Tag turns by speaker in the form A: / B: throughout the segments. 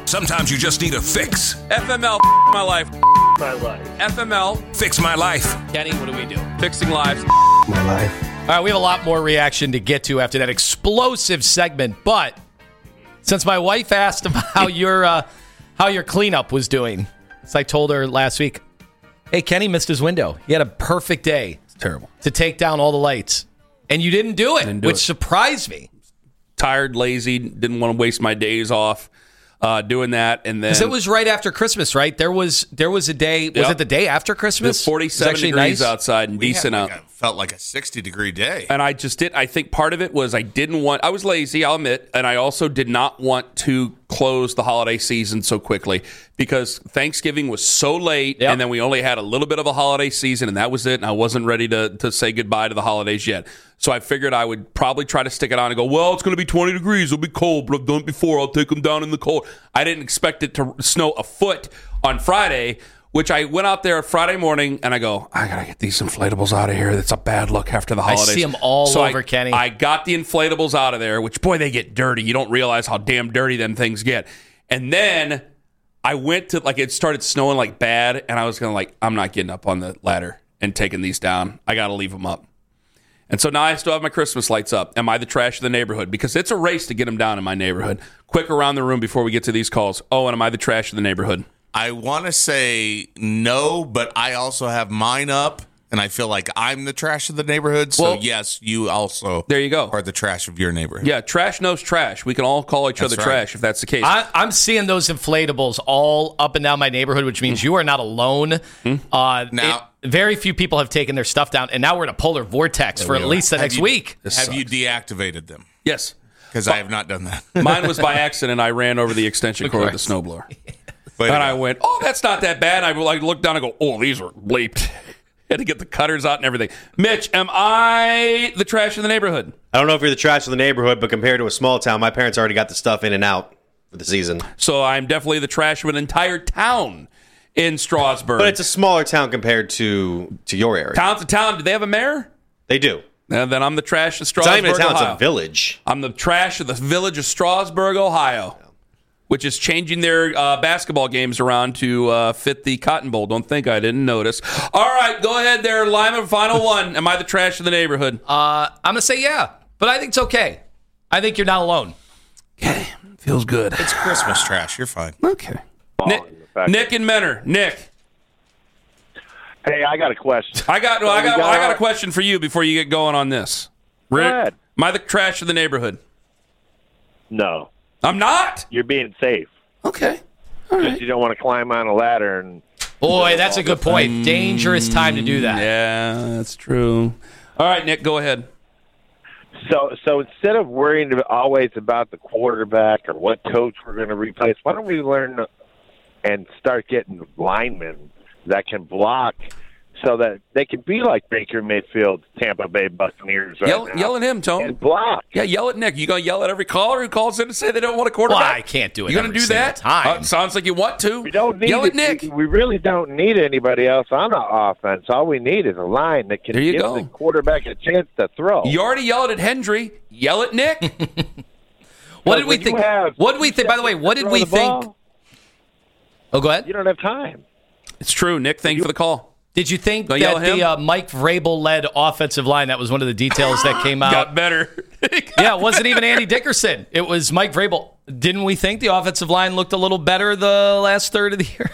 A: Sometimes you just need a fix.
B: FML, my life.
C: My life.
B: FML,
A: Fix my life.
D: Kenny, what do we do?
B: fixing lives.
C: My life.
D: All right, we have a lot more reaction to get to after that explosive segment, but since my wife asked about how your cleanup was doing, as I told her last week, hey, Kenny missed his window. He had a perfect day.
B: It's terrible.
D: To take down all the lights. And you didn't do it, which surprised me.
B: Tired, lazy, didn't want to waste my days off doing that. And then
D: Because it was right after Christmas, right? There was a day. Was it the day after Christmas?
B: It was 47 degrees
D: nice
B: outside and decent out.
E: Felt like a 60-degree day.
B: And I just did. I think part of it was I was lazy, I'll admit, and I also did not want to close the holiday season so quickly because Thanksgiving was so late, and then we only had a little bit of a holiday season, and that was it, and I wasn't ready to say goodbye to the holidays yet. So I figured I would probably try to stick it on and go, well, it's going to be 20 degrees. It'll be cold, but I've done it before. I'll take them down in the cold. I didn't expect it to snow a foot on Friday, which I went out there Friday morning, and I go, I got to get these inflatables out of here. That's a bad look after the holidays.
D: I see them all over, Kenny.
B: I got the inflatables out of there, which, boy, they get dirty. You don't realize how damn dirty them things get. And then I went to, it started snowing like bad, and I was going to, I'm not getting up on the ladder and taking these down. I got to leave them up. And so now I still have my Christmas lights up. Am I the trash of the neighborhood? Because it's a race to get them down in my neighborhood. Quick around the room before we get to these calls. Oh, and am I the trash of the neighborhood?
E: I want to say no, but I also have mine up, and I feel like I'm the trash of the neighborhood. So, yes, you also
B: there you go.
E: Are the trash of your neighborhood.
B: Yeah, trash knows trash. We can all call each other trash if that's the case.
D: I'm seeing those inflatables all up and down my neighborhood, which means you are not alone. Very few people have taken their stuff down, and now we're in a polar vortex for at least the next week.
E: Have you deactivated them?
B: Yes.
E: Because I have not done that.
B: Mine was by accident. I ran over the extension cord with the snowblower. And I went, oh, that's not that bad. And I looked down and go, oh, these are bleeped. Had to get the cutters out and everything. Mitch, am I the trash of the neighborhood?
F: I don't know if you're the trash of the neighborhood, but compared to a small town, my parents already got the stuff in and out for the season.
B: So I'm definitely the trash of an entire town in Strasburg.
F: But it's a smaller town compared to your area.
B: Town to town. Do they have a mayor?
F: They do.
B: And then I'm the trash of Strasburg,
F: It's not even a town,
B: Ohio.
F: it's a village.
B: I'm the trash of the village of Strasburg, Ohio, which is changing their basketball games around to fit the Cotton Bowl. Don't think I didn't notice. All right, go ahead there, Lyman, final one. Am I the trash of the neighborhood?
D: I'm going to say yeah, but I think it's okay. I think you're not alone.
B: Okay, feels good.
E: It's Christmas trash. You're fine.
B: Okay. Nick and Menor. Nick.
C: Hey, I got a question.
B: I got a question for you before you get going on this.
C: Go ahead.
B: Am I the trash of the neighborhood?
C: No.
B: I'm not?
C: You're being safe.
B: Okay. All right.
C: You don't want to climb on a ladder and...
D: Boy, that's a good point. Dangerous time to do that.
B: Yeah, that's true. All right, Nick, go ahead.
C: So instead of worrying always about the quarterback or what coach we're going to replace, why don't we learn and start getting linemen that can block so that they can be like Baker Mayfield, Tampa Bay Buccaneers.
B: Yell at him, Tone.
C: And block.
B: Yeah, yell at Nick. You going to yell at every caller who calls in and say they don't want a quarterback?
D: Well, I can't do it.
B: You going to do that?
D: Time.
B: Sounds like you want to.
C: We don't need
B: yell at Nick.
C: We really don't need anybody else on the offense. All we need is a line that can give the quarterback a chance to throw.
B: You already yelled at Hendry. Yell at Nick.
D: What did we think? What did we think? By the way, what did we think? Oh, go ahead.
C: You don't have time.
B: It's true, Nick. Thank you for the call.
D: Did you think that the Mike Vrabel-led offensive line, that was one of the details that came out?
B: Got better.
D: Yeah, it wasn't even Andy Dickerson. It was Mike Vrabel. Didn't we think the offensive line looked a little better the last third of the year?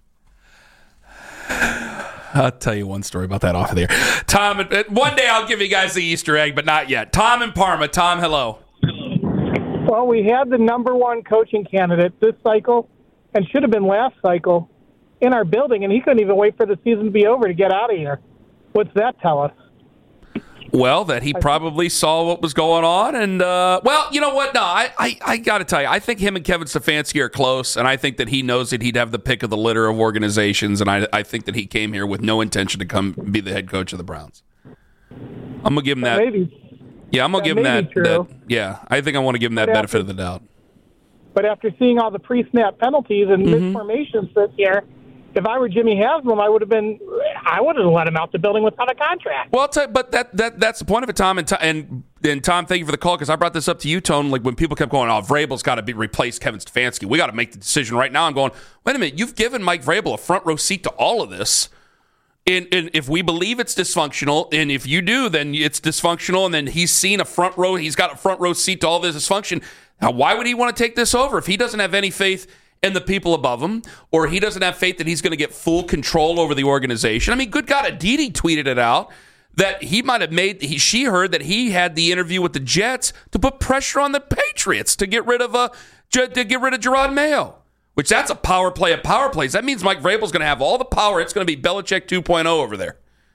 B: I'll tell you one story about that off of the air. Tom, one day I'll give you guys the Easter egg, but not yet. Tom in Parma. Tom, hello.
G: Well, we had the number one coaching candidate this cycle and should have been last cycle in our building, and he couldn't even wait for the season to be over to get out of here. What's that tell us?
B: Well, that he probably saw what was going on, and well, you know what? No, I got to tell you, I think him and Kevin Stefanski are close, and I think that he knows that he'd have the pick of the litter of organizations, and I think that he came here with no intention to come be the head coach of the Browns. I'm gonna give him that.
G: Maybe.
B: Yeah, I'm gonna give him that. Yeah, I think I want to give him that benefit of the doubt.
G: But after seeing all the pre-snap penalties and misformations this year, if I were Jimmy Haslam, I would have let him out the building without a contract.
B: Well, but that's the point of it, Tom. And Tom, thank you for the call, because I brought this up to you, Tone. Like when people kept going, "Oh, Vrabel's got to replace Kevin Stefanski. We got to make the decision right now." I'm going, wait a minute. You've given Mike Vrabel a front row seat to all of this. And if we believe it's dysfunctional, and if you do, then it's dysfunctional, and then he's got a front row seat to all this dysfunction. Now, why would he want to take this over if he doesn't have any faith in the people above him, or he doesn't have faith that he's going to get full control over the organization? I mean, good God, Aditi tweeted it out that he might have she heard that he had the interview with the Jets to put pressure on the Patriots to get rid of Gerard Mayo. Which that's a power play of power plays. That means Mike Vrabel's going to have all the power. It's going to be Belichick 2.0 over there.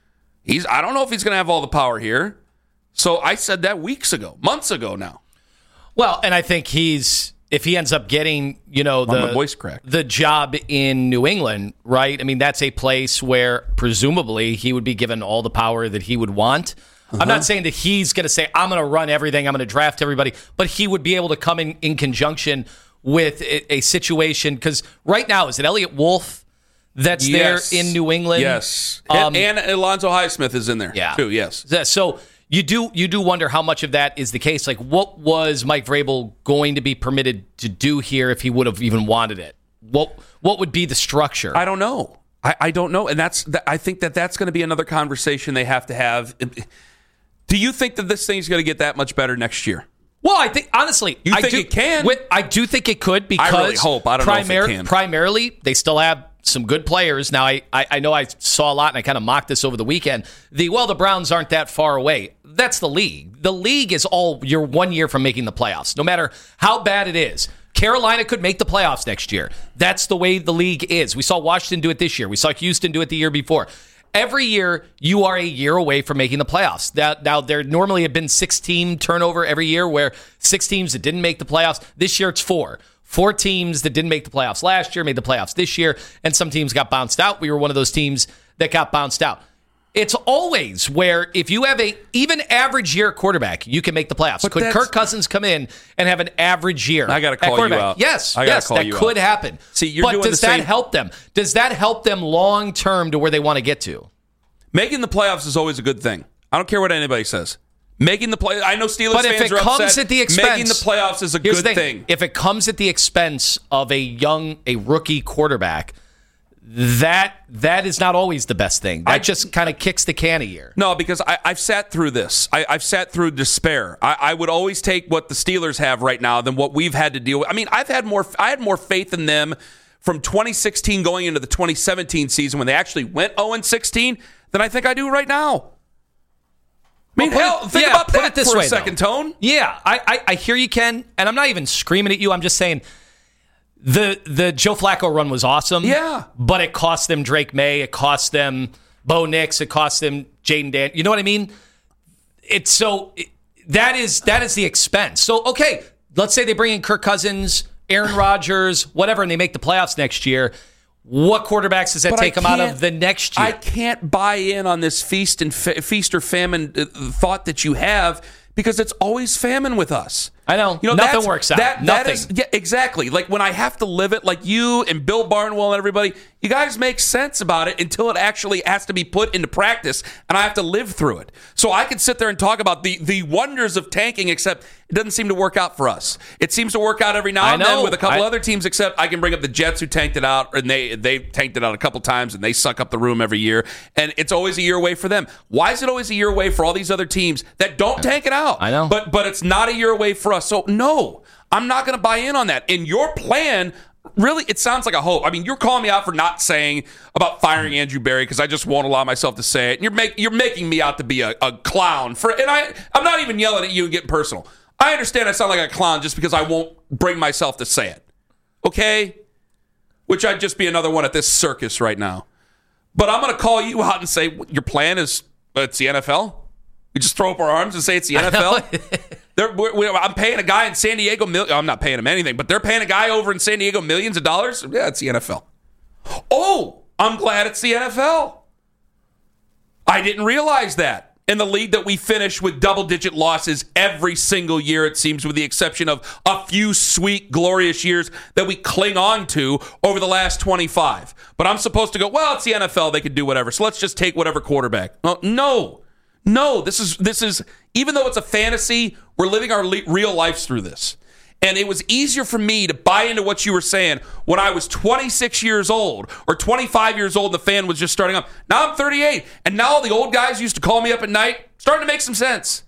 B: I don't know if he's going to have all the power here. So I said that months ago now.
D: Well, and I think if he ends up getting, the job in New England, right? I mean, that's a place where presumably he would be given all the power that he would want. Uh-huh. I'm not saying that he's going to say, I'm going to run everything, I'm going to draft everybody, but he would be able to come in conjunction with a situation, because right now, is it Elliott Wolf that's there in New England?
B: Yes. And Alonzo Highsmith is in there too, yes.
D: So you do wonder how much of that is the case. Like, what was Mike Vrabel going to be permitted to do here if he would have even wanted it? What would be the structure?
B: I don't know. I don't know. And I think that's going to be another conversation they have to have. Do you think that this thing's going to get that much better next year?
D: Well, I think, honestly,
B: it can?
D: I do think it could, because
B: I really hope. I don't know if it can.
D: Primarily, they still have some good players. Now, I know I saw a lot, and I kind of mocked this over the weekend. The Browns aren't that far away. That's the league. The league is you're 1 year from making the playoffs, no matter how bad it is. Carolina could make the playoffs next year. That's the way the league is. We saw Washington do it this year. We saw Houston do it the year before. Every year, you are a year away from making the playoffs. Now, there normally have been 6-team turnover every year, where 6 teams that didn't make the playoffs. This year, it's 4. 4 teams that didn't make the playoffs last year made the playoffs this year, and some teams got bounced out. We were one of those teams that got bounced out. It's always where if you have a even average year quarterback, you can make the playoffs. But could Kirk Cousins come in and have an average year?
B: I got to call you out.
D: Yes, that could happen.
B: See,
D: but does that help them? Does that help them long term to where they want to get to?
B: Making the playoffs is always a good thing. I don't care what anybody says. Making the play, I know Steelers fans are upset. But if it comes at the expense, making the playoffs is a good thing.
D: If it comes at the expense of a rookie quarterback, that is not always the best thing. That just kind of kicks the can a year.
B: No, because I've sat through this. I've sat through despair. I would always take what the Steelers have right now than what we've had to deal with. I mean, I had more faith in them from 2016 going into the 2017 season when they actually went 0-16 than I think I do right now. I mean, think about that for a second, Tone.
D: Yeah, I hear you, Ken, and I'm not even screaming at you. I'm just saying the Joe Flacco run was awesome.
B: Yeah.
D: But it cost them Drake May. It cost them Bo Nix. It cost them Jaden Dan. You know what I mean? That is the expense. So, okay, let's say they bring in Kirk Cousins, Aaron Rodgers, whatever, and they make the playoffs next year. What quarterbacks does that take them out of the next year?
B: I can't buy in on this feast or famine thought that you have, because it's always famine with us.
D: I know. Nothing works out. Nothing.
B: Yeah, exactly. Like when I have to live it, like you and Bill Barnwell and everybody, you guys make sense about it until it actually has to be put into practice, and I have to live through it. So I can sit there and talk about the wonders of tanking, except it doesn't seem to work out for us. It seems to work out every now and then with a couple other teams, except I can bring up the Jets who tanked it out, and they tanked it out a couple times, and they suck up the room every year, and it's always a year away for them. Why is it always a year away for all these other teams that don't tank it out?
D: I know.
B: But it's not a year away for us. So no, I'm not going to buy in on that. In your plan, really, it sounds like a hope. I mean, you're calling me out for not saying about firing Andrew Berry because I just won't allow myself to say it. And you're making me out to be a clown and I'm not even yelling at you and getting personal. I understand I sound like a clown just because I won't bring myself to say it. Okay? Which I'd just be another one at this circus right now. But I'm going to call you out and say your plan is it's the NFL. We just throw up our arms and say it's the NFL. I'm paying a guy in San Diego I'm not paying him anything, but they're paying a guy over in San Diego millions of dollars. Yeah, it's the NFL. Oh, I'm glad it's the NFL. I didn't realize that. in the league that we finish with double-digit losses every single year, it seems, with the exception of a few sweet, glorious years that we cling on to over the last 25. But I'm supposed to go, well, it's the NFL. They can do whatever. So let's just take whatever quarterback. Well, no. This is even though it's a fantasy, we're living our real lives through this. And it was easier for me to buy into what you were saying when I was 26 years old or 25 years old and the fan was just starting up. Now I'm 38, and now all the old guys used to call me up at night, starting to make some sense.